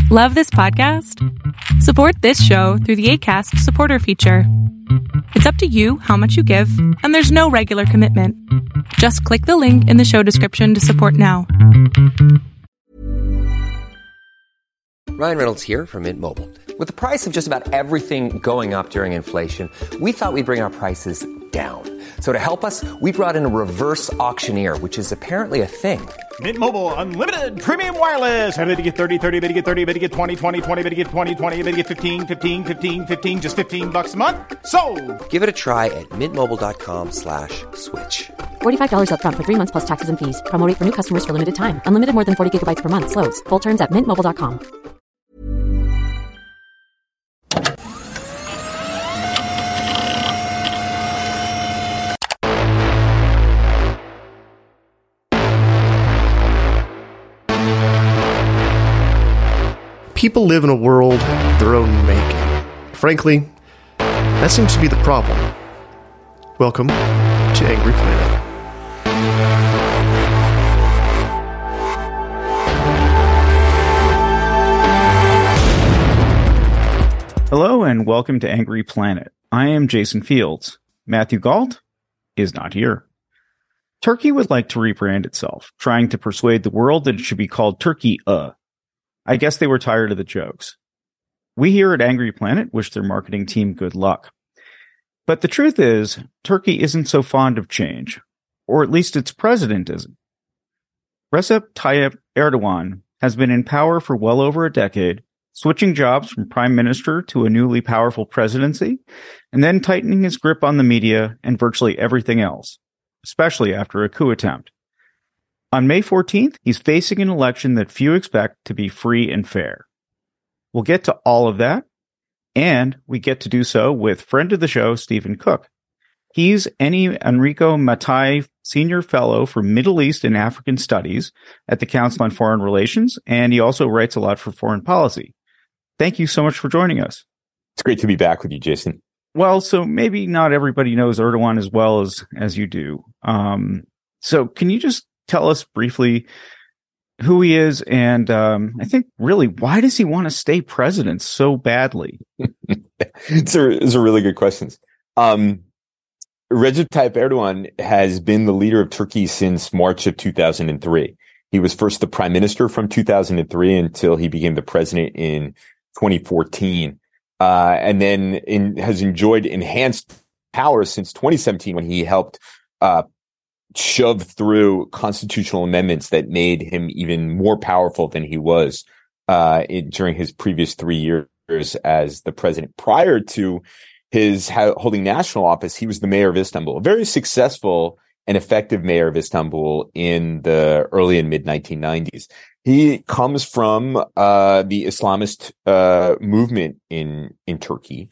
Love this podcast? Support this show through the Acast supporter feature. It's up to you how much you give, and there's no regular commitment. Just click the link in the show description to support now. Ryan Reynolds here from Mint Mobile. With the price of just about everything going up during inflation, we thought we'd bring our prices down. So to help us, we brought in a reverse auctioneer, which is apparently a thing. Mint Mobile Unlimited Premium Wireless. How to get 30, 30, bit to get 30, bit to get 20, 20, 20, bit to get 20, 20, bit to get 15, 15, 15, 15, just $15 a month? Sold! Give it a try at mintmobile.com/switch. $45 up front for 3 months plus taxes and fees. Promo rate for new customers for limited time. Unlimited more than 40 gigabytes per month. Slows full terms at mintmobile.com. People live in a world of their own making. Frankly, that seems to be the problem. Welcome to Angry Planet. Hello and welcome to Angry Planet. I am Jason Fields. Matthew Gault is not here. Turkey would like to rebrand itself, trying to persuade the world that it should be called Turkey. I guess they were tired of the jokes. We here at Angry Planet wish their marketing team good luck. But the truth is, Turkey isn't so fond of change, or at least its president isn't. Recep Tayyip Erdogan has been in power for well over a decade, switching jobs from prime minister to a newly powerful presidency, and then tightening his grip on the media and virtually everything else, especially after a coup attempt. On May 14th, he's facing an election that few expect to be free and fair. We'll get to all of that, and we get to do so with friend of the show, Stephen Cook. He's Enrico Mattei Senior Fellow for Middle East and African Studies at the Council on Foreign Relations, and he also writes a lot for Foreign Policy. Thank you so much for joining us. It's great to be back with you, Jason. Well, so maybe not everybody knows Erdogan as well as you do. So can you just tell us briefly who he is, and I think really why does he want to stay president so badly? It's a really good question. Recep Tayyip Erdogan has been the leader of Turkey since March of 2003. He was first the prime minister from 2003 until he became the president in 2014, and then has enjoyed enhanced power since 2017 when he helped shove through constitutional amendments that made him even more powerful than he was during his previous 3 years as the president. Prior to his holding national office, he was the mayor of Istanbul, a very successful and effective mayor of Istanbul in the early and mid 1990s. He comes from the Islamist movement in Turkey.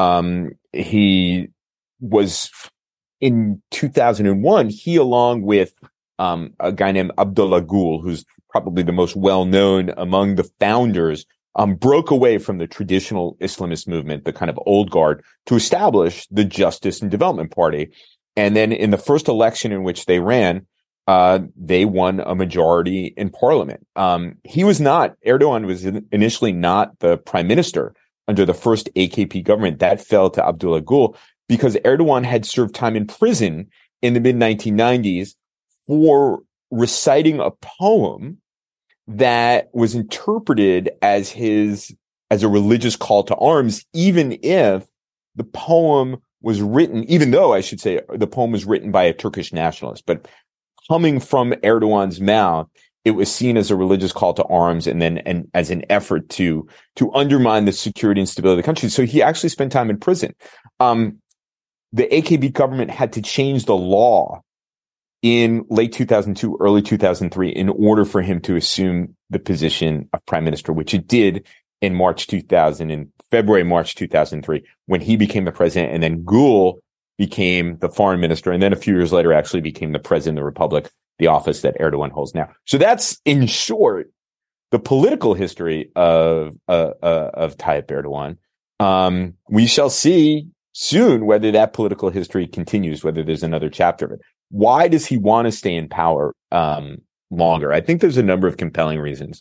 He was in 2001, he, along with a guy named Abdullah Gül, who's probably the most well-known among the founders, broke away from the traditional Islamist movement, the kind of old guard, to establish the Justice and Development Party. And then in the first election in which they ran, they won a majority in parliament. Erdogan was initially not the prime minister under the first AKP government. That fell to Abdullah Gül, because Erdogan had served time in prison in the mid-1990s for reciting a poem that was interpreted as a religious call to arms, even if the poem was written, even though I should say the poem was written by a Turkish nationalist. But coming from Erdogan's mouth, it was seen as a religious call to arms and as an effort to undermine the security and stability of the country. So he actually spent time in prison. The AKP government had to change the law in late 2002, early 2003, in order for him to assume the position of prime minister, which it did in February, March 2003, when he became the president, and then Gül became the foreign minister, and then a few years later actually became the president of the republic, the office that Erdogan holds now. So that's, in short, the political history of Tayyip Erdogan. We shall see soon whether that political history continues, whether there's another chapter of it. Why does he want to stay in power longer? I think there's a number of compelling reasons.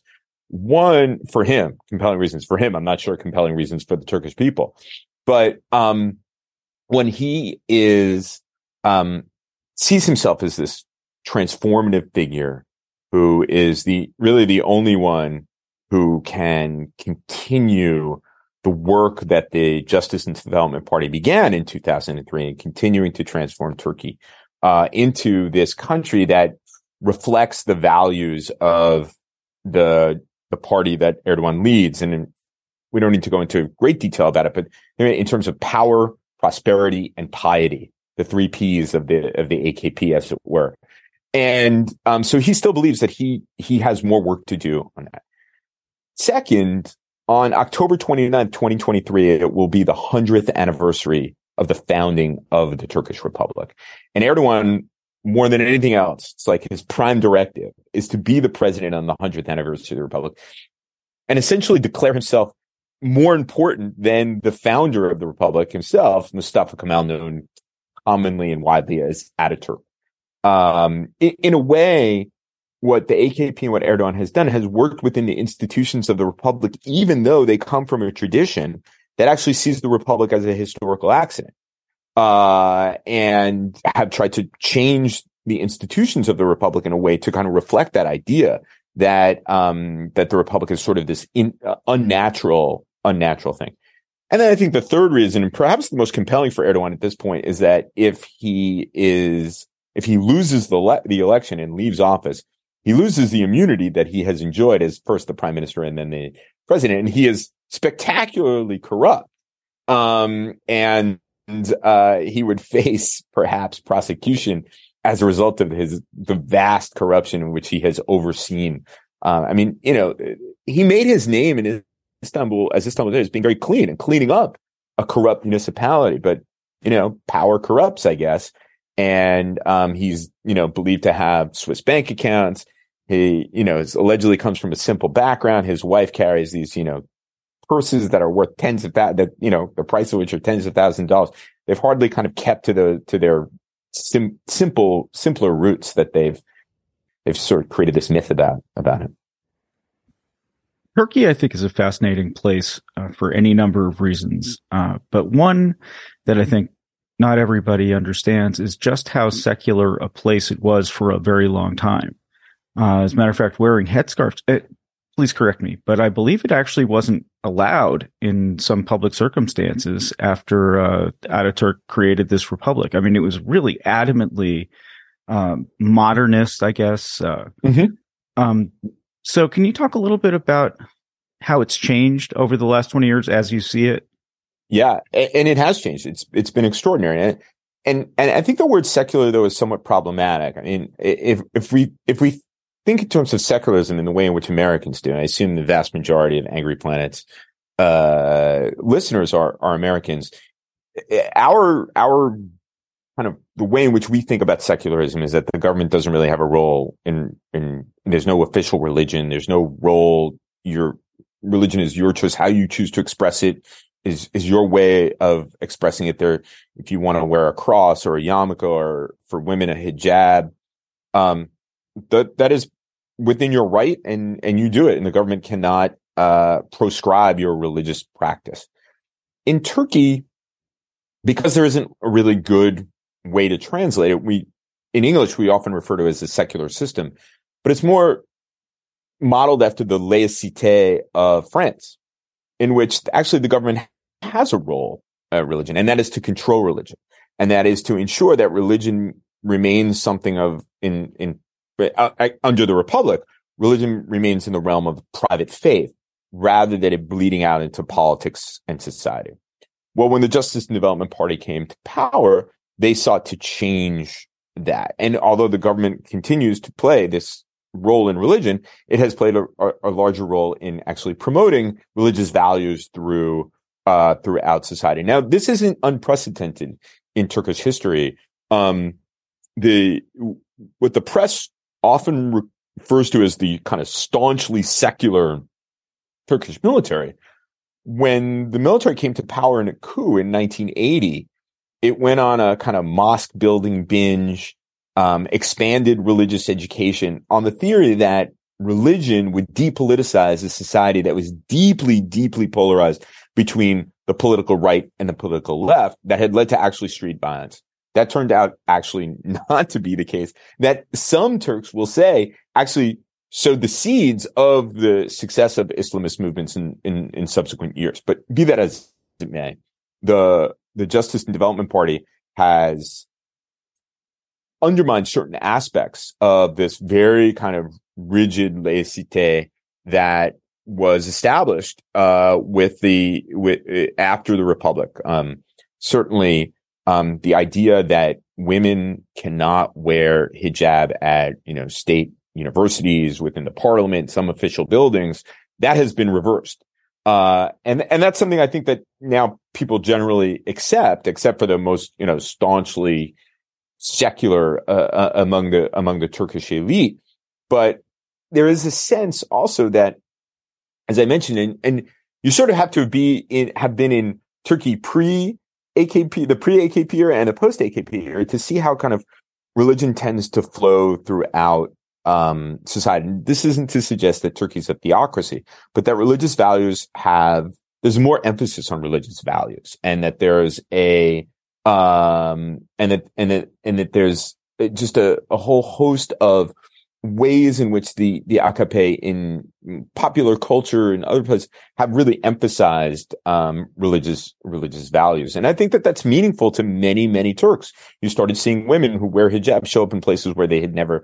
One, for him, compelling reasons for him. I'm not sure compelling reasons for the Turkish people. But when he is sees himself as this transformative figure who is really the only one who can continue the work that the Justice and Development Party began in 2003 and continuing to transform Turkey into this country that reflects the values of the party that Erdogan leads. And we don't need to go into great detail about it, but in terms of power, prosperity, and piety, the three P's of the AKP, as it were. And so he still believes that he has more work to do on that. Second, on October 29th, 2023, it will be the 100th anniversary of the founding of the Turkish Republic. And Erdogan, more than anything else, it's like his prime directive is to be the president on the 100th anniversary of the Republic and essentially declare himself more important than the founder of the Republic himself, Mustafa Kemal, known commonly and widely as Ataturk. In a way, what the AKP and what Erdogan has done has worked within the institutions of the Republic, even though they come from a tradition that actually sees the Republic as a historical accident, and have tried to change the institutions of the Republic in a way to kind of reflect that idea that that the Republic is sort of this unnatural thing. And then I think the third reason, and perhaps the most compelling for Erdogan at this point, is that if he loses the election and leaves office, he loses the immunity that he has enjoyed as first the prime minister and then the president. And he is spectacularly corrupt. And he would face perhaps prosecution as a result of the vast corruption in which he has overseen. He made his name in Istanbul as being very clean and cleaning up a corrupt municipality. But, power corrupts, I guess. And he's, believed to have Swiss bank accounts. He, allegedly comes from a simple background. His wife carries these, purses that are worth the price of which are tens of thousands of dollars. They've hardly kind of kept to their simpler roots that they've sort of created this myth about him. Turkey, I think, is a fascinating place for any number of reasons. But one that I think not everybody understands is just how secular a place it was for a very long time. As a matter of fact, wearing headscarves, please correct me, but I believe it actually wasn't allowed in some public circumstances after Ataturk created this republic. I mean, it was really adamantly modernist, I guess. So can you talk a little bit about how it's changed over the last 20 years as you see it? Yeah, and it has changed. It's been extraordinary. And I think the word secular, though, is somewhat problematic. I mean, if we think in terms of secularism in the way in which Americans do, and I assume the vast majority of Angry Planet's listeners are Americans, our kind of the way in which we think about secularism is that the government doesn't really have a role in there's no official religion. There's no role. Your religion is your choice. How you choose to express it is your way of expressing it there. If you want to wear a cross or a yarmulke, or for women, a hijab, that is within your right, and you do it, and the government cannot proscribe your religious practice. In Turkey, because there isn't a really good way to translate it, in English we often refer to it as a secular system, but it's more modeled after the laïcité of France, in which actually the government has a role, religion, and that is to control religion, and that is to ensure that religion remains something of under the Republic, religion remains in the realm of private faith rather than it bleeding out into politics and society. Well, when the Justice and Development Party came to power, they sought to change that. And although the government continues to play this role in religion, it has played a larger role in actually promoting religious values throughout society. Now, this isn't unprecedented in Turkish history. What the press often refers to as the kind of staunchly secular Turkish military, when the military came to power in a coup in 1980, it went on a kind of mosque building binge, expanded religious education on the theory that religion would depoliticize a society that was deeply, deeply polarized between the political right and the political left that had led to actually street violence. That turned out actually not to be the case. That some Turks will say actually sowed the seeds of the success of Islamist movements in subsequent years. But be that as it may, the Justice and Development Party has undermined certain aspects of this very kind of rigid laïcité that was established after the Republic. Certainly, the idea that women cannot wear hijab at state universities, within the parliament, some official buildings, that has been reversed. And that's something I think that now people generally accept for the most, staunchly secular, among the Turkish elite. But there is a sense also that, as I mentioned, and you sort of have to have been in Turkey pre-AKP, the pre-AKP era and the post-AKP era to see how kind of religion tends to flow throughout society. This isn't to suggest that Turkey's a theocracy, but that religious values there's more emphasis on religious values, and that there's and that there's just a whole host of ways in which the AKP in popular culture and other places have really emphasized religious values. And I think that that's meaningful to many, many Turks. You started seeing women who wear hijab show up in places where they had never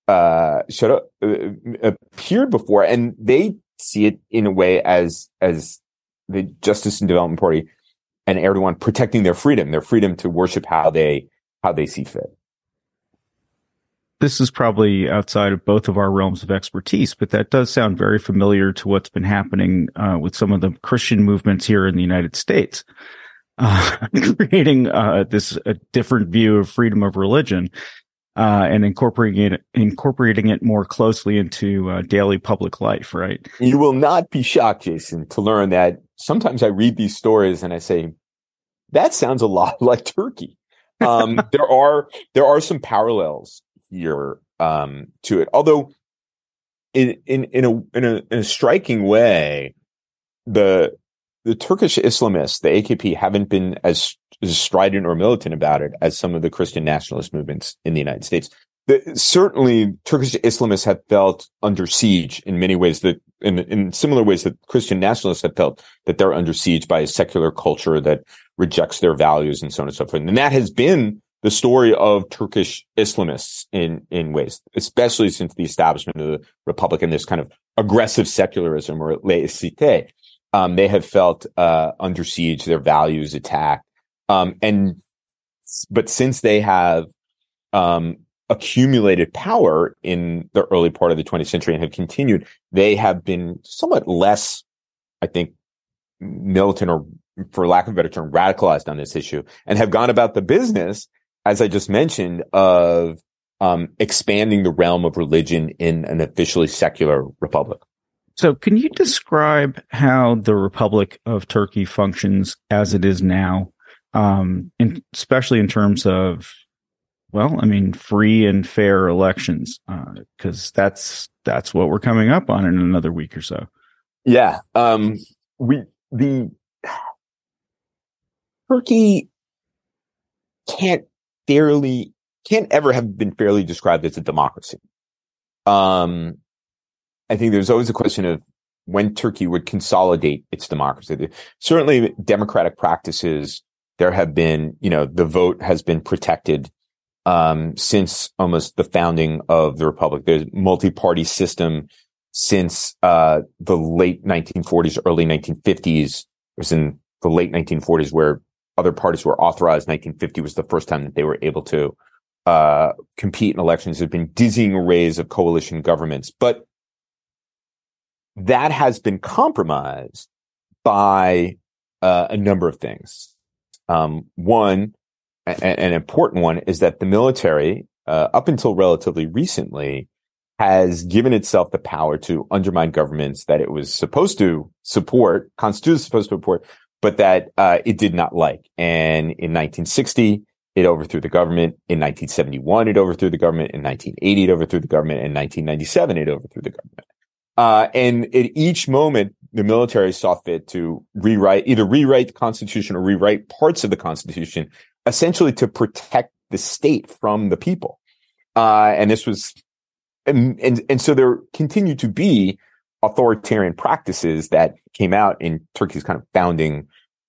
appeared before, and they see it in a way as the Justice and Development Party and Erdogan protecting their freedom to worship how they see fit. This is probably outside of both of our realms of expertise, but that does sound very familiar to what's been happening with some of the Christian movements here in the United States, creating a different view of freedom of religion and incorporating it more closely into daily public life. Right? You will not be shocked, Jason, to learn that sometimes I read these stories and I say, that sounds a lot like Turkey. There are some parallels here to it, although in a striking way, the Turkish Islamists, the AKP, haven't been as strident or militant about it as some of the Christian nationalist movements in the United States. Certainly, Turkish Islamists have felt under siege in many ways, that in similar ways that Christian nationalists have felt that they're under siege by a secular culture that rejects their values and so on and so forth. And that has been the story of Turkish Islamists in ways, especially since the establishment of the Republic and this kind of aggressive secularism or laïcité. They have felt under siege, their values attacked. But since they have accumulated power in the early part of the 20th century and have continued, they have been somewhat less, I think, militant, or for lack of a better term, radicalized on this issue, and have gone about the business, as I just mentioned, of expanding the realm of religion in an officially secular republic. So can you describe how the Republic of Turkey functions as it is now, especially in terms of, free and fair elections? Because that's what we're coming up on in another week or so. Yeah. Turkey can't ever have been fairly described as a democracy. I think there's always a question of when Turkey would consolidate its democracy. Certainly democratic practices, there have been, the vote has been protected since almost the founding of the Republic. There's multi-party system since the late 1940s, early 1950s. It was in the late 1940s where other parties were authorized. 1950 was the first time that they were able to compete in elections. There have been dizzying arrays of coalition governments, but that has been compromised by a number of things. One, an important one, is that the military, up until relatively recently, has given itself the power to undermine governments that it was supposed to support, constitutionally supposed to support, but that it did not like. And in 1960, it overthrew the government. In 1971, it overthrew the government. In 1980, it overthrew the government. In 1997, it overthrew the government. And at each moment, the military saw fit to either rewrite the Constitution or rewrite parts of the Constitution, essentially to protect the state from the people. And this was, and so there continued to be authoritarian practices that came out in Turkey's kind of founding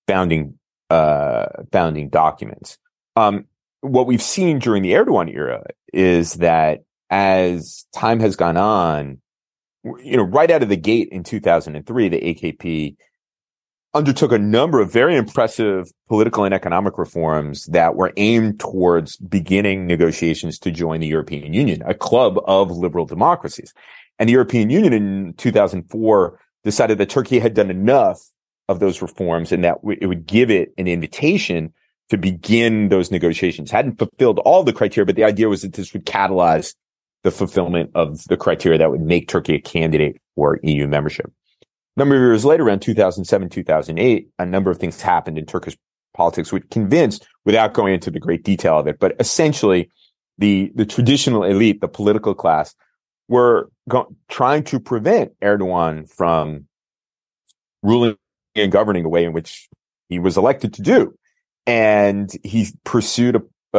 documents. What we've seen during the Erdogan era is that as time has gone on, right out of the gate in 2003, the AKP undertook a number of very impressive political and economic reforms that were aimed towards beginning negotiations to join the European Union, a club of liberal democracies. And the European Union in 2004 decided that Turkey had done enough of those reforms and that it would give it an invitation to begin those negotiations. Hadn't fulfilled all the criteria, but the idea was that this would catalyze the fulfillment of the criteria that would make Turkey a candidate for EU membership. A number of years later, around 2007, 2008, a number of things happened in Turkish politics which convinced, without going into the great detail of it, but essentially the traditional elite, the political class, were trying to prevent Erdogan from ruling and governing the way in which he was elected to do. And he pursued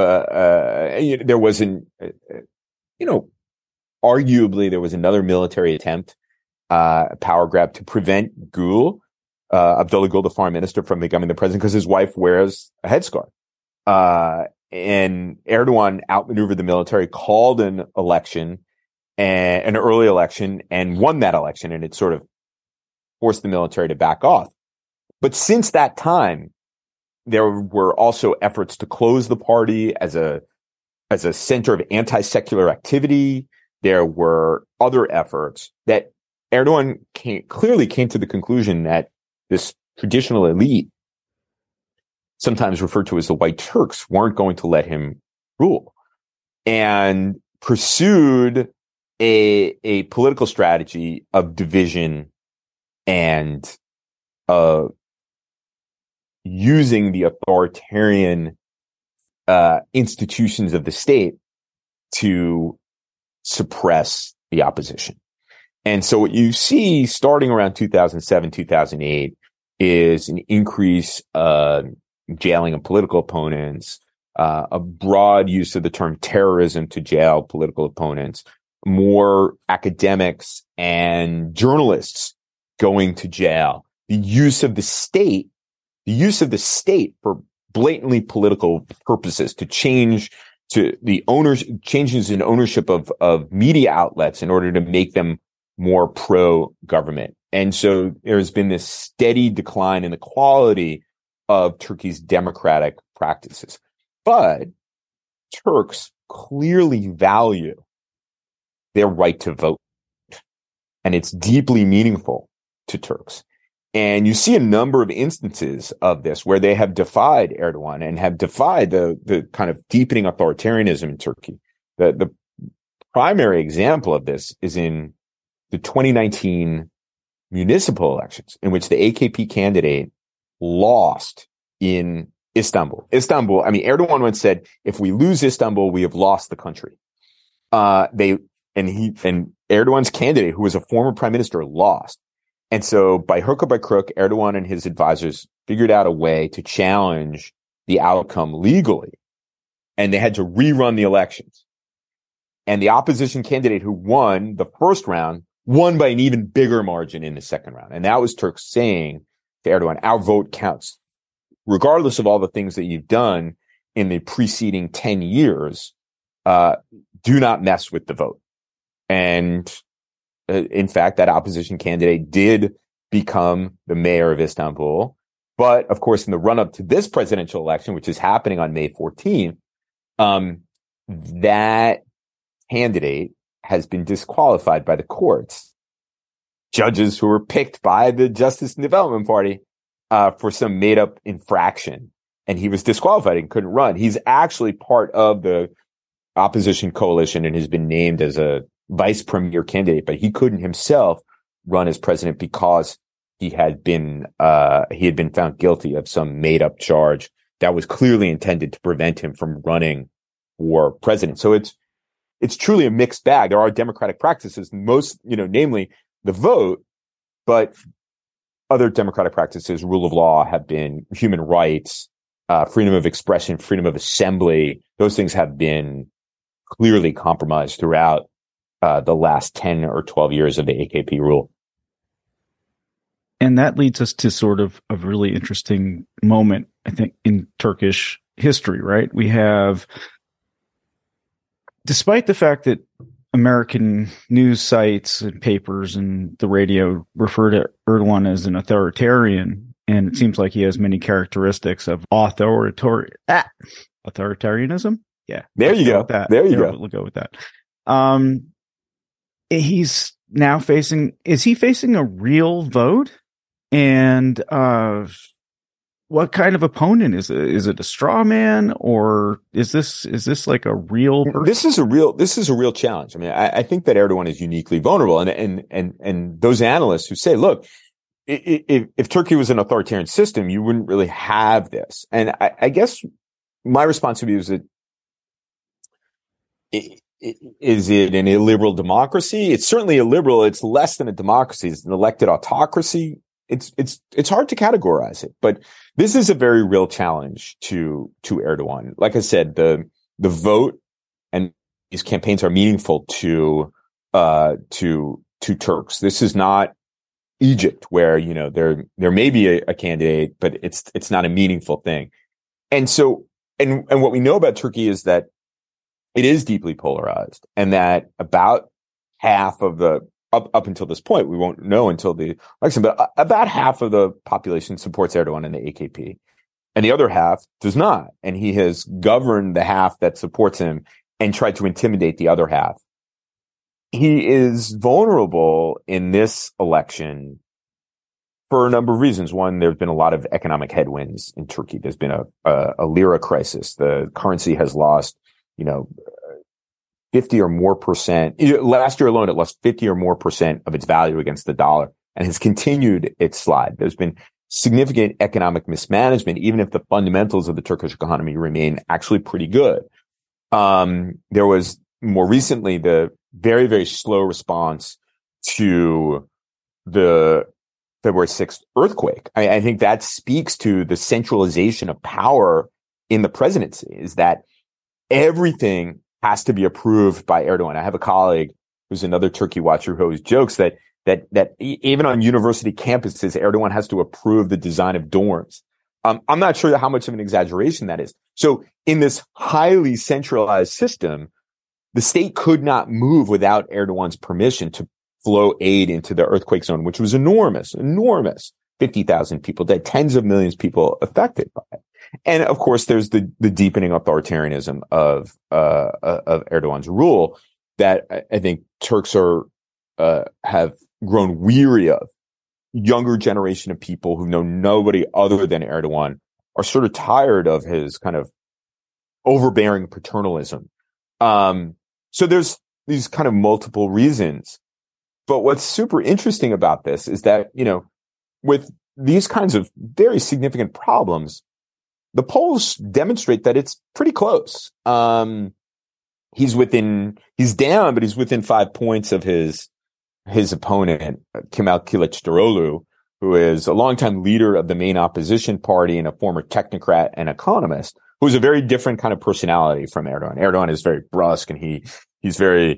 arguably there was another military attempt, power grab to prevent Gül, Abdullah Gül, the foreign minister, from becoming the president because his wife wears a headscarf. And Erdogan outmaneuvered the military, called an election, an early election, and won that election. And it sort of forced the military to back off. But since that time, there were also efforts to close the party as a center of anti-secular activity. There were other efforts that Erdogan clearly came to the conclusion that this traditional elite, sometimes referred to as the White Turks, weren't going to let him rule, and pursued a political strategy of division and using the authoritarian institutions of the state to suppress the opposition. And so what you see starting around 2007, 2008 is an increase jailing of political opponents, a broad use of the term terrorism to jail political opponents, more academics and journalists going to jail, the use of the state for blatantly political purposes to change to the changes in ownership of media outlets in order to make them more pro-government. And so there's been this steady decline in the quality of Turkey's democratic practices. But Turks clearly value their right to vote, and it's deeply meaningful to Turks. And you see a number of instances of this where they have defied Erdogan and have defied the kind of deepening authoritarianism in Turkey. The primary example of this is in the 2019 municipal elections, in which the AKP candidate lost in Istanbul. Erdogan once said, if we lose Istanbul, we have lost the country. And Erdogan's candidate, who was a former prime minister, lost. And so by hook or by crook, Erdogan and his advisors figured out a way to challenge the outcome legally. And they had to rerun the elections. And the opposition candidate who won the first round won by an even bigger margin in the second round. And that was Turks saying to Erdogan, our vote counts. Regardless of all the things that you've done in the preceding 10 years, do not mess with the vote. And in fact, that opposition candidate did become the mayor of Istanbul. But of course, in the run up to this presidential election, which is happening on May 14th, that candidate has been disqualified by the courts. Judges who were picked by the Justice and Development Party for some made up infraction. And he was disqualified and couldn't run. He's actually part of the opposition coalition and has been named as a vice premier candidate, but he couldn't himself run as president because he had been found guilty of some made up charge that was clearly intended to prevent him from running for president. So it's truly a mixed bag. There are democratic practices, most, namely the vote, but other democratic practices, rule of law, have been human rights, freedom of expression, freedom of assembly. Those things have been clearly compromised throughout the last 10 or 12 years of the AKP rule. And that leads us to sort of a really interesting moment, I think, in Turkish history, right? We have, despite the fact that American news sites and papers and the radio refer to Erdogan as an authoritarian, and it seems like he has many characteristics of authoritarianism. Yeah. There you go. There you go. We'll go with that. He's now is he facing a real vote? And what kind of opponent is it? Is it a straw man, or is this like a real person? This is a real challenge. I mean, I think that Erdogan is uniquely vulnerable, and those analysts who say, look, if Turkey was an authoritarian system, you wouldn't really have this. And I guess my response to you is that, is it an illiberal democracy? It's certainly illiberal. It's less than a democracy. It's an elected autocracy. It's hard to categorize it, but this is a very real challenge to Erdogan. Like I said, the vote and these campaigns are meaningful to Turks. This is not Egypt, where there may be a candidate, but it's not a meaningful thing. And so, and what we know about Turkey is that it is deeply polarized, and that about half of the up until this point, we won't know until the election, but about half of the population supports Erdogan and the AKP, and the other half does not. And he has governed the half that supports him and tried to intimidate the other half. He is vulnerable in this election for a number of reasons. One, there's been a lot of economic headwinds in Turkey. There's been a lira crisis. The currency has lost, 50 or more percent. Last year alone, it lost 50 or more percent of its value against the dollar and has continued its slide. There's been significant economic mismanagement, even if the fundamentals of the Turkish economy remain actually pretty good. There was more recently the very, very slow response to the February 6th earthquake. I think that speaks to the centralization of power in the presidency, is that everything has to be approved by Erdogan. I have a colleague who's another Turkey watcher who always jokes that even on university campuses, Erdogan has to approve the design of dorms. I'm not sure how much of an exaggeration that is. So in this highly centralized system, the state could not move without Erdogan's permission to flow aid into the earthquake zone, which was enormous. 50,000 people dead, tens of millions of people affected by it. And of course, there's the deepening authoritarianism of Erdogan's rule that I think Turks have grown weary of. Younger generation of people who know nobody other than Erdogan are sort of tired of his kind of overbearing paternalism. So there's these kind of multiple reasons. But what's super interesting about this is that, with these kinds of very significant problems, the polls demonstrate that it's pretty close. He's down, but he's within 5 points of his opponent, Kemal Kılıçdaroğlu, who is a longtime leader of the main opposition party and a former technocrat and economist, who's a very different kind of personality from Erdogan. Erdogan is very brusque, and he's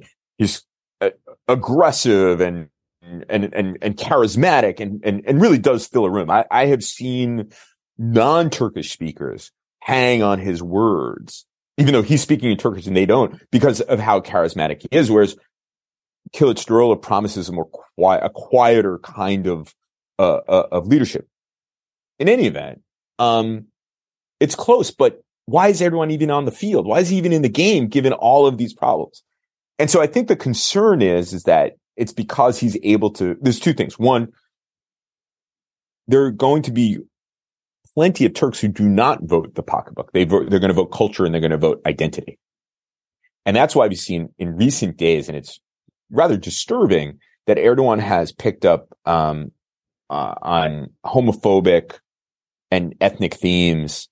aggressive and charismatic and really does fill a room. I have seen non-Turkish speakers hang on his words, even though he's speaking in Turkish and they don't, because of how charismatic he is. Whereas Kılıçdaroğlu promises a quieter kind of leadership. In any event, it's close, but why is Erdogan even on the field? Why is he even in the game, given all of these problems? And so I think the concern is that it's because he's able to, there's two things. One, there are going to be plenty of Turks who do not vote the pocketbook. They're going to vote culture, and they're going to vote identity. And that's why we've seen in recent days, and it's rather disturbing, that Erdogan has picked up on homophobic and ethnic themes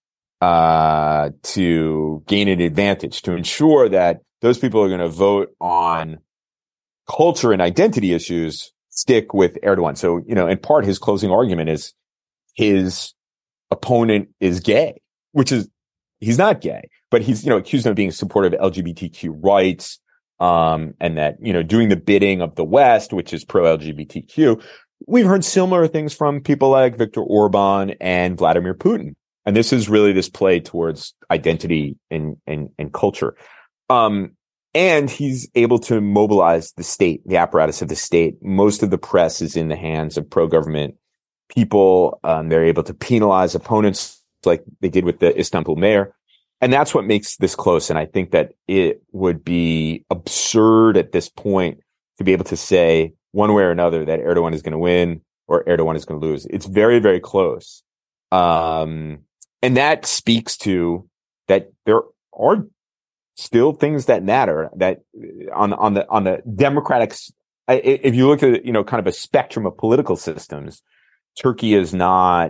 to gain an advantage, to ensure that those people who are going to vote on culture and identity issues stick with Erdogan. So, in part, his closing argument is his opponent is gay, which is, he's not gay, but he's, accused of being supportive of LGBTQ rights, and that, doing the bidding of the West, which is pro-LGBTQ. We've heard similar things from people like Viktor Orban and Vladimir Putin. And this is really this play towards identity and culture. And he's able to mobilize the state, the apparatus of the state. Most of the press is in the hands of pro-government people. They're able to penalize opponents like they did with the Istanbul mayor. And that's what makes this close. And I think that it would be absurd at this point to be able to say one way or another that Erdogan is going to win or Erdogan is going to lose. It's very, very close. And that speaks to that there are still things that matter, that on the democratic, if you look at, kind of a spectrum of political systems, Turkey is not,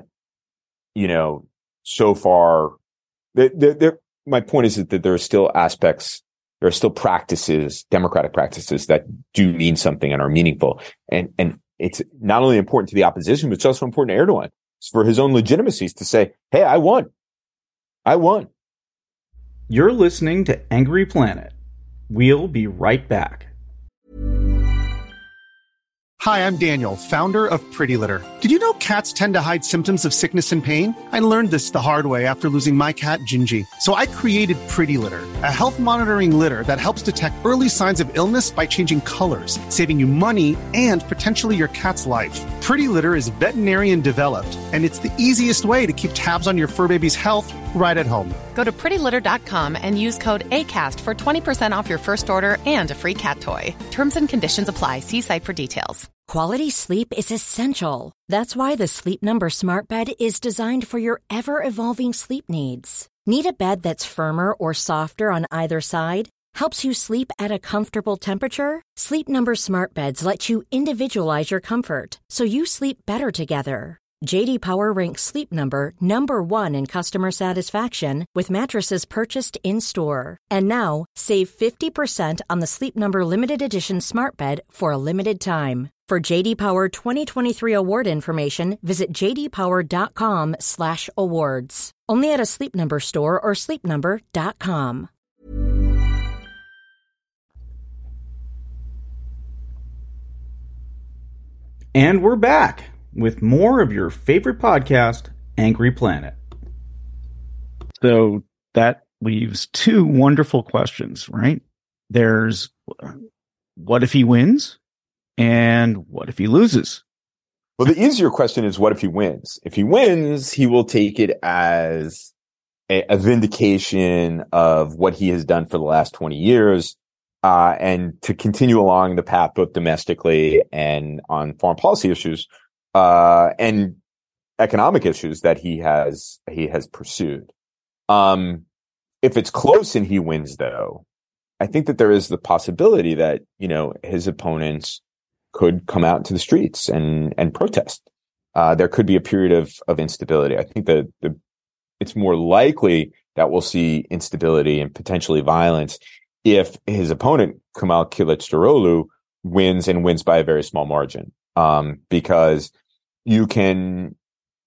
so far. My point is that there are still aspects, there are still practices, democratic practices that do mean something and are meaningful. And it's not only important to the opposition, but it's also important to Erdogan. It's for his own legitimacies to say, hey, I won. You're listening to Angry Planet. We'll be right back. Hi, I'm Daniel, founder of Pretty Litter. Did you know cats tend to hide symptoms of sickness and pain? I learned this the hard way after losing my cat, Gingy. So I created Pretty Litter, a health monitoring litter that helps detect early signs of illness by changing colors, saving you money and potentially your cat's life. Pretty Litter is veterinarian developed, and it's the easiest way to keep tabs on your fur baby's health right at home. Go to prettylitter.com and use code ACAST for 20% off your first order and a free cat toy. Terms and conditions apply. See site for details. Quality sleep is essential. That's why the Sleep Number Smart Bed is designed for your ever-evolving sleep needs. Need a bed that's firmer or softer on either side? Helps you sleep at a comfortable temperature? Sleep Number Smart Beds let you individualize your comfort, so you sleep better together. J.D. Power ranks Sleep Number number 1 in customer satisfaction with mattresses purchased in-store. And now, save 50% on the Sleep Number Limited Edition Smart Bed for a limited time. For J.D. Power 2023 award information, visit jdpower.com/awards. Only at a Sleep Number store or sleepnumber.com. And we're back with more of your favorite podcast, Angry Planet. So that leaves two wonderful questions, right? There's what if he wins? And what if he loses? Well, the easier question is, what if he wins? If he wins, he will take it as a vindication of what he has done for the last 20 years, and to continue along the path both domestically and on foreign policy issues, and economic issues that he has pursued. If it's close and he wins, though, I think that there is the possibility that, his opponents could come out into the streets and protest. There could be a period of instability. I think that it's more likely that we'll see instability and potentially violence if his opponent, Kemal Kılıçdaroğlu, wins by a very small margin. Because you can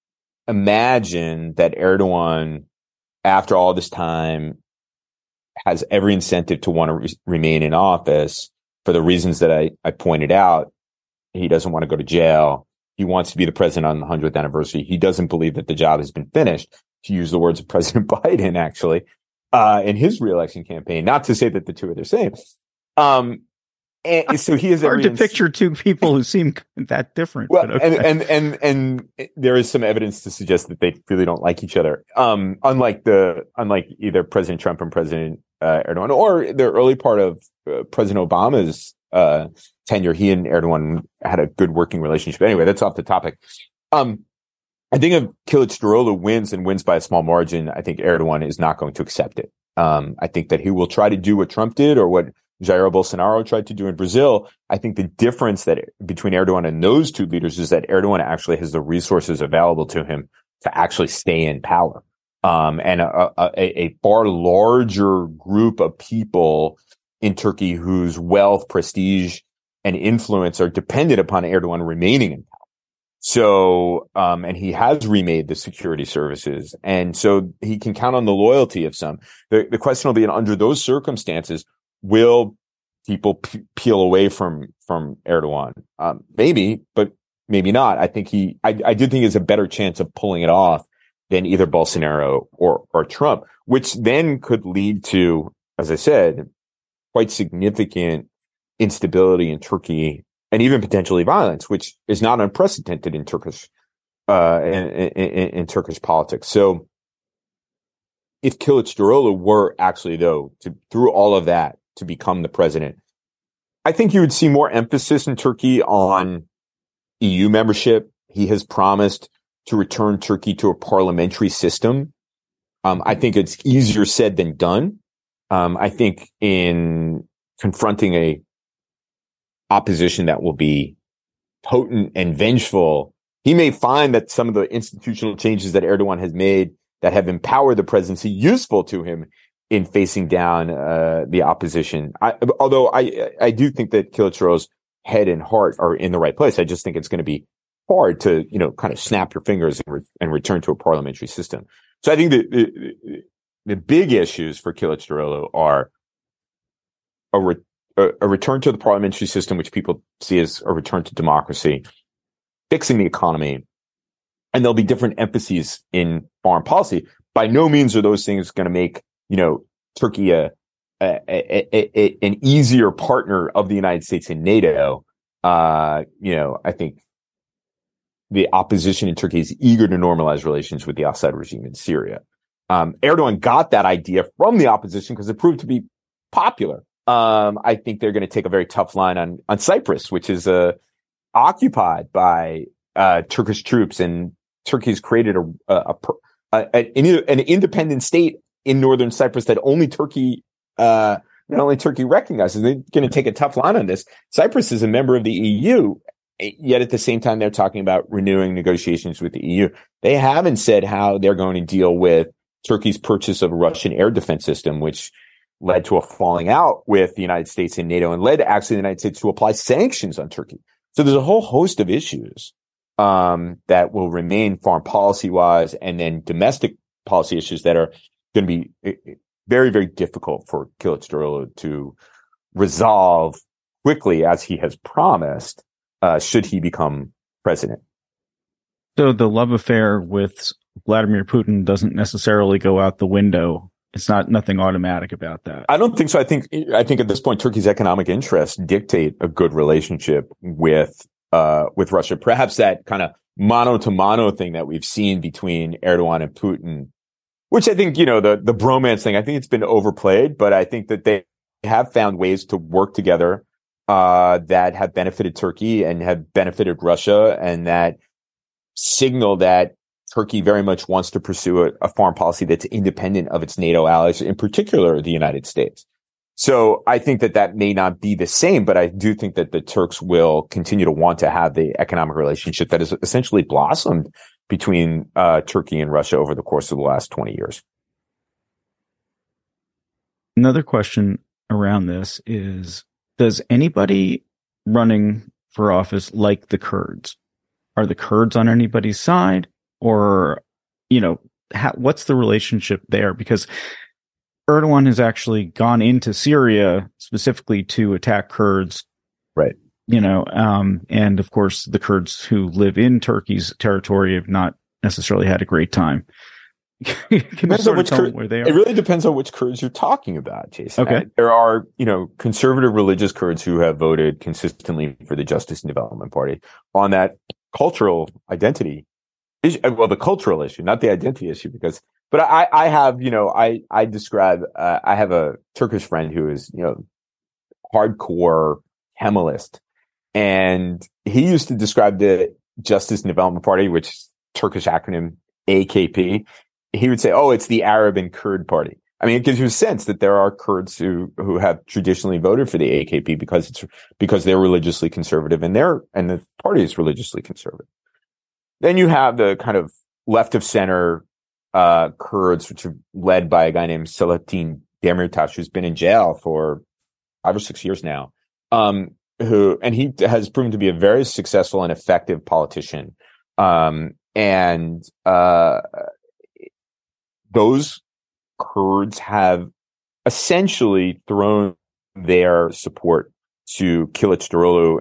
imagine that Erdogan, after all this time, has every incentive to want to remain in office for the reasons that I pointed out. He doesn't want to go to jail. He wants to be the president on the 100th anniversary. He doesn't believe that the job has been finished, to use the words of President Biden, actually, in his reelection campaign. Not to say that the two are the same. And so he is hard to picture two people who seem that different. Well, but okay. and there is some evidence to suggest that they really don't like each other. Unlike either President Trump and President Erdogan, or the early part of President Obama's tenure, he and Erdogan had a good working relationship. Anyway, that's off the topic. I think if Kılıçdaroğlu wins by a small margin, I think Erdogan is not going to accept it. I think that he will try to do what Trump did or what Jair Bolsonaro tried to do in Brazil. I think the difference between Erdogan and those two leaders is that Erdogan actually has the resources available to him to actually stay in power. and a far larger group of people in Turkey whose wealth, prestige, and influence are dependent upon Erdogan remaining in power. So, and he has remade the security services, and so he can count on the loyalty of some. The question will be, under those circumstances, will people peel away from Erdogan? Maybe, but maybe not. I think I do think he has a better chance of pulling it off than either Bolsonaro or Trump, which then could lead to, as I said, quite significant instability in Turkey and even potentially violence, which is not unprecedented in Turkish in Turkish politics. So if Kılıçdaroğlu were actually, though, through all of that, to become the president, I think you would see more emphasis in Turkey on EU membership. He has promised to return Turkey to a parliamentary system. I think it's easier said than done. I think in confronting a opposition that will be potent and vengeful, he may find that some of the institutional changes that Erdogan has made that have empowered the presidency useful to him in facing down the opposition. Although I do think that Kılıçdaroğlu's head and heart are in the right place. I just think it's going to be hard to, kind of snap your fingers and return to a parliamentary system. So I think the big issues for Kılıçdaroğlu are a return to the parliamentary system, which people see as a return to democracy, fixing the economy, and there'll be different emphases in foreign policy. By no means are those things going to make, Turkey an easier partner of the United States in NATO. I think the opposition in Turkey is eager to normalize relations with the Assad regime in Syria. Erdogan got that idea from the opposition because it proved to be popular. I think they're going to take a very tough line on Cyprus, which is occupied by Turkish troops, and Turkey's created an independent state in northern Cyprus that only Turkey recognizes. They're going to take a tough line on this. Cyprus is a member of the EU, yet at the same time they're talking about renewing negotiations with the EU. They haven't said how they're going to deal with Turkey's purchase of a Russian air defense system, which led to a falling out with the United States and NATO and led actually the United States to apply sanctions on Turkey. So there's a whole host of issues that will remain foreign policy wise, and then domestic policy issues that are going to be very, very difficult for Kılıçdaroğlu to resolve quickly, as he has promised, should he become president. So the love affair with Vladimir Putin doesn't necessarily go out the window. It's nothing automatic about that. I don't think so. I think at this point, Turkey's economic interests dictate a good relationship with Russia. Perhaps that kind of mano to mano thing that we've seen between Erdogan and Putin, which I think, the bromance thing, I think it's been overplayed, but I think that they have found ways to work together, that have benefited Turkey and have benefited Russia, and that signal that Turkey very much wants to pursue a foreign policy that's independent of its NATO allies, in particular the United States. So I think that may not be the same, but I do think that the Turks will continue to want to have the economic relationship that has essentially blossomed between Turkey and Russia over the course of the last 20 years. Another question around this is, does anybody running for office like the Kurds? Are the Kurds on anybody's side? Or, what's the relationship there? Because Erdogan has actually gone into Syria specifically to attack Kurds. Right. And of course, the Kurds who live in Turkey's territory have not necessarily had a great time. Depends on which where they are. It really depends on which Kurds you're talking about, Jason. Okay. There are, conservative religious Kurds who have voted consistently for the Justice and Development Party on that cultural identity issue. Well, the cultural issue, not the identity issue, but I have, I describe, I have a Turkish friend who is, hardcore Kemalist, and he used to describe the Justice and Development Party, which is Turkish acronym AKP. He would say, "Oh, it's the Arab and Kurd party." I mean, it gives you a sense that there are Kurds who have traditionally voted for the AKP because they're religiously conservative and the party is religiously conservative. Then you have the kind of left of center Kurds, which are led by a guy named Selahattin Demirtas, who's been in jail for 5 or 6 years now. He has proven to be a very successful and effective politician. Those Kurds have essentially thrown their support to Kılıçdaroğlu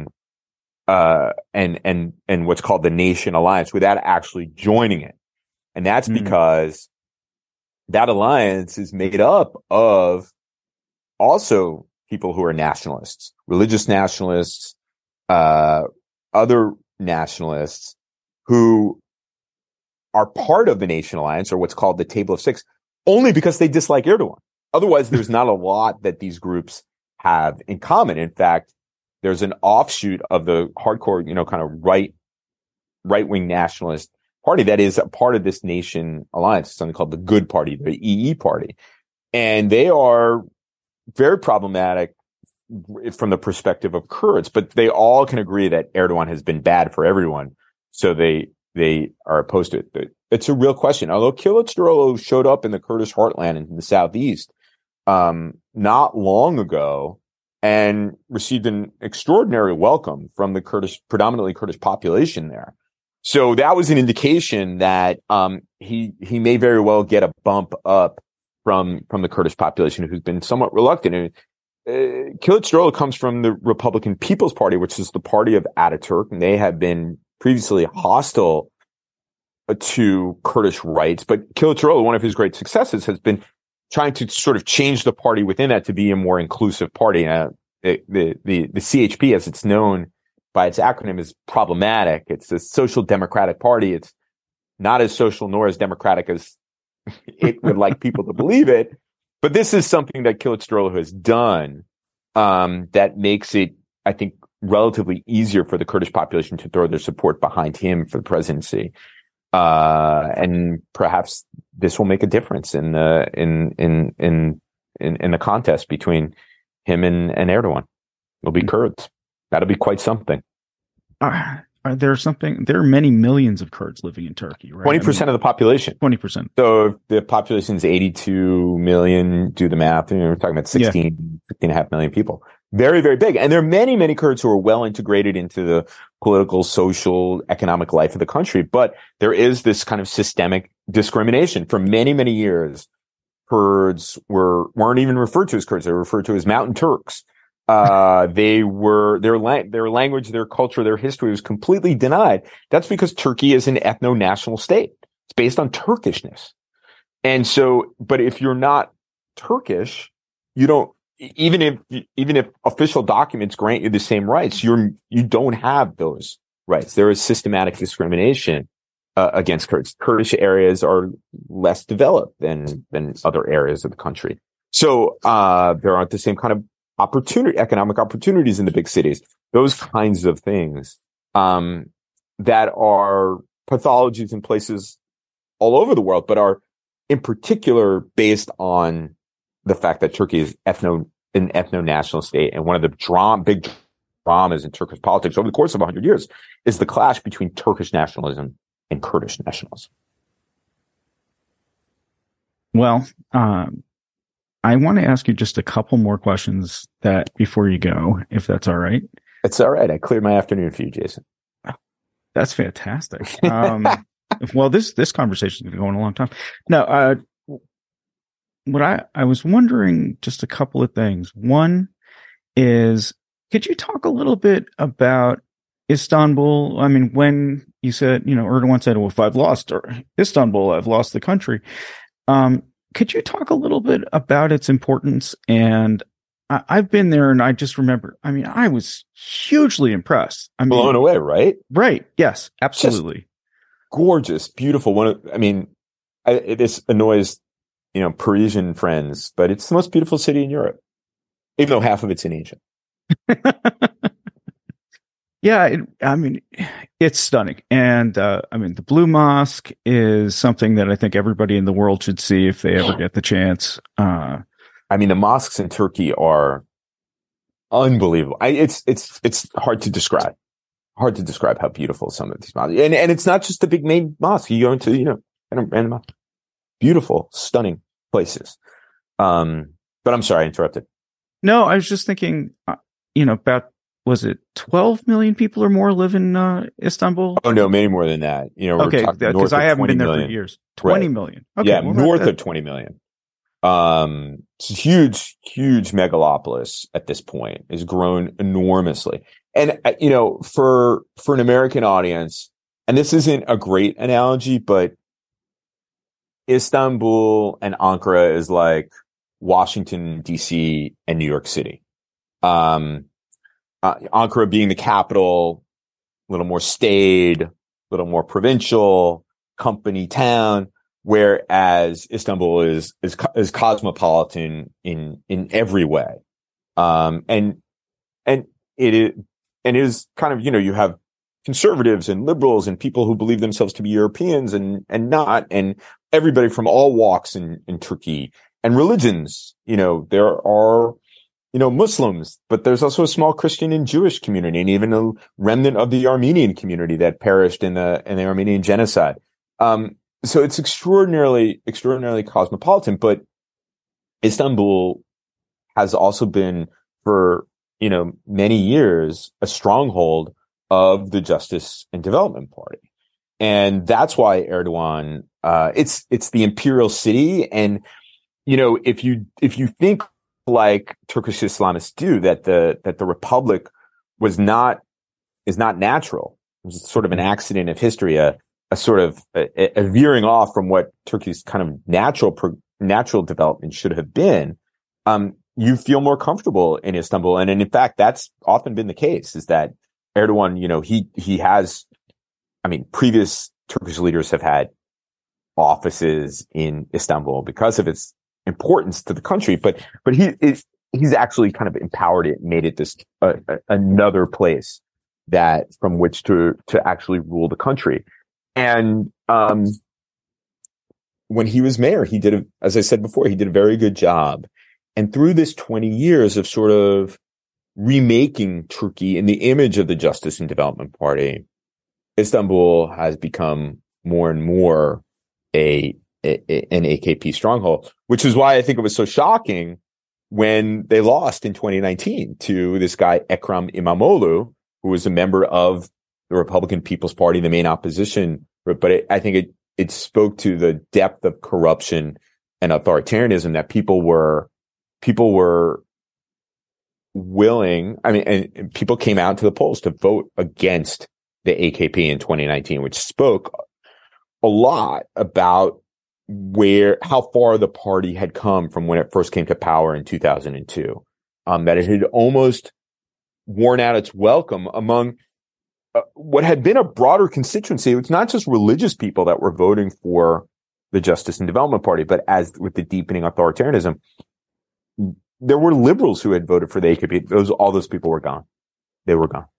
and what's called the Nation Alliance without actually joining it. And that's because that alliance is made up of also people who are nationalists, religious nationalists, other nationalists who are part of the Nation Alliance, or what's called the Table of Six, only because they dislike Erdogan. Otherwise, there's not a lot that these groups have in common. In fact, there's an offshoot of the hardcore, kind of right-wing nationalist party that is a part of this Nation Alliance, something called the Good Party, the EE Party. And they are very problematic from the perspective of Kurds, but they all can agree that Erdogan has been bad for everyone. So they are opposed to it. It's a real question. Although Kılıçdaroğlu showed up in the Kurdish heartland in the southeast not long ago and received an extraordinary welcome from the predominantly Kurdish population there. So that was an indication that he may very well get a bump up from the Kurdish population, who's been somewhat reluctant. And Kılıçdaroğlu comes from the Republican People's Party, which is the party of Ataturk, and they have been previously hostile to Kurdish rights. But Kılıçdaroğlu, one of his great successes, has been trying to sort of change the party within that to be a more inclusive party. The CHP, as it's known by its acronym, is problematic. It's a social democratic party. It's not as social nor as democratic as it would like people to believe it. But this is something that Kılıçdaroğlu has done that makes it, I think, relatively easier for the Kurdish population to throw their support behind him for the presidency. And perhaps this will make a difference in the contest between him and Erdogan. It'll be Kurds. That'll be quite something. There are many millions of Kurds living in Turkey, right? 20% of the population. 20%. So if the population is 82 million, do the math, we're talking about 16.5 million people. Very, very big. And there are many, many Kurds who are well integrated into the political, social, economic life of the country. But there is this kind of systemic discrimination. For many, many years, Kurds weren't even referred to as Kurds. They were referred to as Mountain Turks. Their language, their culture, their history was completely denied. That's because Turkey is an ethno-national state. It's based on Turkishness. And so, but if you're not Turkish, you don't, even if official documents grant you the same rights, you don't have those rights. There is systematic discrimination against Kurds. Kurdish areas are less developed than other areas of the country. So there aren't the same kind of economic opportunities in the big cities. Those kinds of things that are pathologies in places all over the world, but are in particular based on the fact that Turkey is an ethno-national state. And one of the big dramas in Turkish politics over the course of 100 years is the clash between Turkish nationalism and Kurdish nationalism. Well, I want to ask you just a couple more questions before you go, if that's all right. It's all right. I cleared my afternoon for you, Jason. That's fantastic. Well, this conversation has been going a long time. Now, what I was wondering, just a couple of things. One is, could you talk a little bit about Istanbul? I mean, when you said, Erdogan said, well, if I've lost Istanbul, I've lost the country. Could you talk a little bit about its importance? And I've been there, and I just remember, I was hugely impressed. Blown away, right? Right. Yes, absolutely. Just gorgeous, beautiful. This annoys, Parisian friends, but it's the most beautiful city in Europe, even though half of it's in Asia. Yeah, it's stunning. And, the Blue Mosque is something that I think everybody in the world should see if they ever get the chance. The mosques in Turkey are unbelievable. It's hard to describe. Hard to describe how beautiful some of these mosques. And it's not just the big main mosque. You go into, and beautiful, stunning places. But I'm sorry, I interrupted. No, I was just thinking, about, was it 12 million people or more live in Istanbul? Oh, no, many more than that. Okay, because I haven't been there for years. 20 million. Okay, yeah, north of 20 million. It's a huge, huge megalopolis at this point. Has grown enormously. And, for an American audience, and this isn't a great analogy, but Istanbul and Ankara is like Washington, D.C. and New York City. Ankara being the capital, a little more staid, a little more provincial, company town, whereas Istanbul is cosmopolitan in every way. And it is kind of, you have conservatives and liberals and people who believe themselves to be Europeans and not, and everybody from all walks in Turkey, and religions. There are, Muslims, but there's also a small Christian and Jewish community, and even a remnant of the Armenian community that perished in the Armenian genocide. So it's extraordinarily cosmopolitan, but Istanbul has also been for, many years a stronghold of the Justice and Development Party. And that's why Erdogan, it's the imperial city. And, if you think like Turkish Islamists do, that the Republic is not natural, it was sort of an accident of history, a sort of a veering off from what Turkey's kind of natural development should have been, you feel more comfortable in Istanbul. And in fact, that's often been the case, is that Erdogan, he has, previous Turkish leaders have had offices in Istanbul because of its importance to the country, but he's actually kind of empowered it, made it this another place that from which to actually rule the country. And when he was mayor, as I said before, he did a very good job. And through this 20 years of sort of remaking Turkey in the image of the Justice and Development Party, Istanbul has become more and more an AKP stronghold, which is why I think it was so shocking when they lost in 2019 to this guy, Ekrem İmamoğlu, who was a member of the Republican People's Party, the main opposition. But I think it spoke to the depth of corruption and authoritarianism that people were willing. And people came out to the polls to vote against the AKP in 2019, which spoke a lot about how far the party had come from when it first came to power in 2002. That it had almost worn out its welcome among what had been a broader constituency. It's not just religious people that were voting for the Justice and Development Party, but as with the deepening authoritarianism, there were liberals who had voted for the AKP. All those people were gone. They were gone.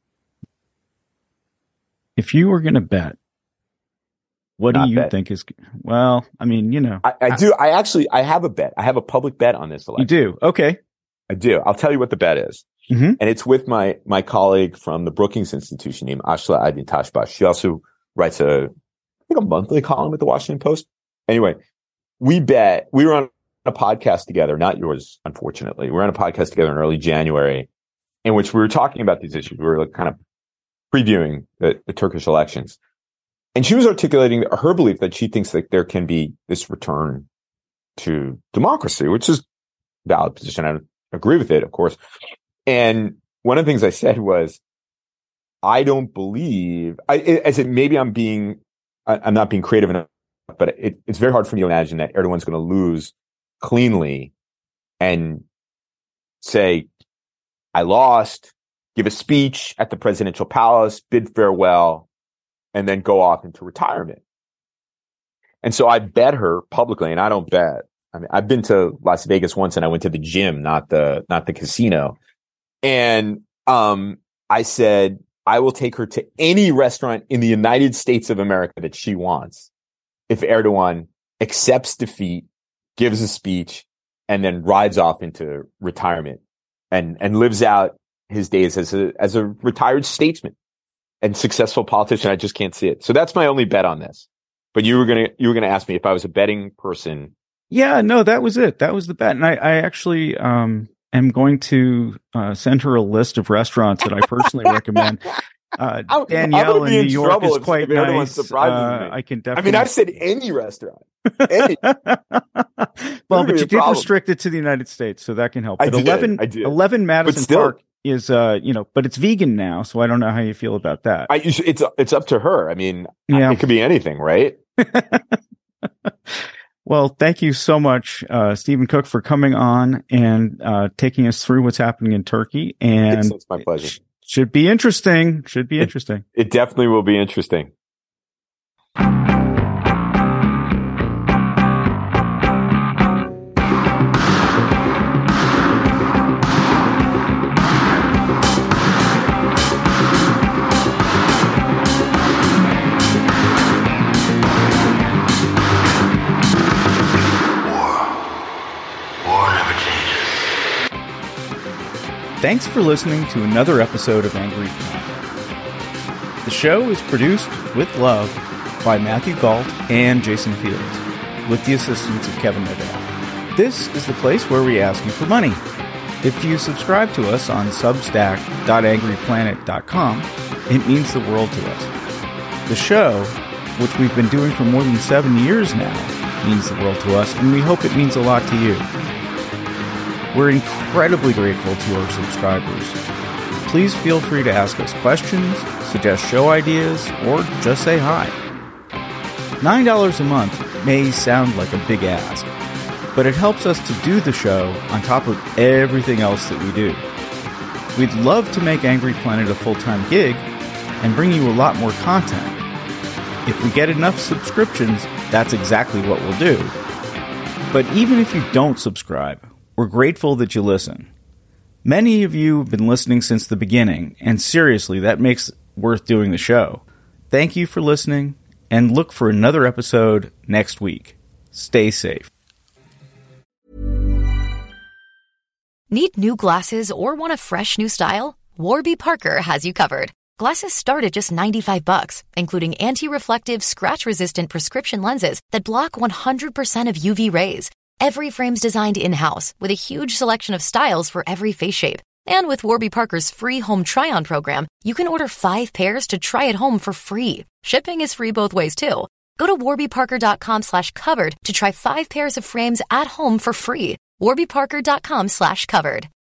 If you were going to bet, what do you think is, I do. I have a bet. I have a public bet on this election. You do? Okay. I do. I'll tell you what the bet is. Mm-hmm. And it's with my colleague from the Brookings Institution named Ashla Aydin Tashbash. She also writes a monthly column at the Washington Post. Anyway, we were on a podcast together, not yours, unfortunately. We were on a podcast together in early January in which we were talking about these issues. We were kind of previewing the Turkish elections. And she was articulating her belief that she thinks that there can be this return to democracy, which is a valid position. I agree with it, of course. And one of the things I said was, I don't believe, I said, maybe I'm not being creative enough, but it's very hard for me to imagine that Erdogan's going to lose cleanly and say, I lost, give a speech at the presidential palace, bid farewell, and then go off into retirement. And so I bet her publicly, and I don't bet. I've been to Las Vegas once and I went to the gym, not the casino. And I said, I will take her to any restaurant in the United States of America that she wants if Erdogan accepts defeat, gives a speech, and then rides off into retirement and lives out his days as a retired statesman and successful politician. I just can't see it. So that's my only bet on this. But you were gonna ask me if I was a betting person. Yeah, no, that was it. That was the bet. And I actually am going to send her a list of restaurants that I personally recommend. Danielle in New York is quite nice. I can definitely. I've said any restaurant. Any. Well, but you did restrict it to the United States, so that can help. But I did. 11 Madison Park is, but it's vegan now, so I don't know how you feel about that. It's up to her. I mean, yeah. It could be anything, right? Well, thank you so much, Stephen Cook, for coming on and taking us through what's happening in Turkey. And it's my pleasure. Should be interesting. It definitely will be interesting. Thanks for listening to another episode of Angry Planet. The show is produced with love by Matthew Gault and Jason Fields, with the assistance of Kevin Nadal. This is the place where we ask you for money. If you subscribe to us on substack.angryplanet.com, it means the world to us. The show, which we've been doing for more than 7 years now, means the world to us, and we hope it means a lot to you. We're incredibly grateful to our subscribers. Please feel free to ask us questions, suggest show ideas, or just say hi. $9 a month may sound like a big ask, but it helps us to do the show on top of everything else that we do. We'd love to make Angry Planet a full-time gig and bring you a lot more content. If we get enough subscriptions, that's exactly what we'll do. But even if you don't subscribe, we're grateful that you listen. Many of you have been listening since the beginning, and seriously, that makes it worth doing the show. Thank you for listening, and look for another episode next week. Stay safe. Need new glasses or want a fresh new style? Warby Parker has you covered. Glasses start at just $95, including anti-reflective, scratch-resistant prescription lenses that block 100% of UV rays. Every frame's designed in-house with a huge selection of styles for every face shape. And with Warby Parker's free home try-on program, you can order 5 pairs to try at home for free. Shipping is free both ways, too. Go to warbyparker.com/covered to try 5 pairs of frames at home for free. warbyparker.com/covered.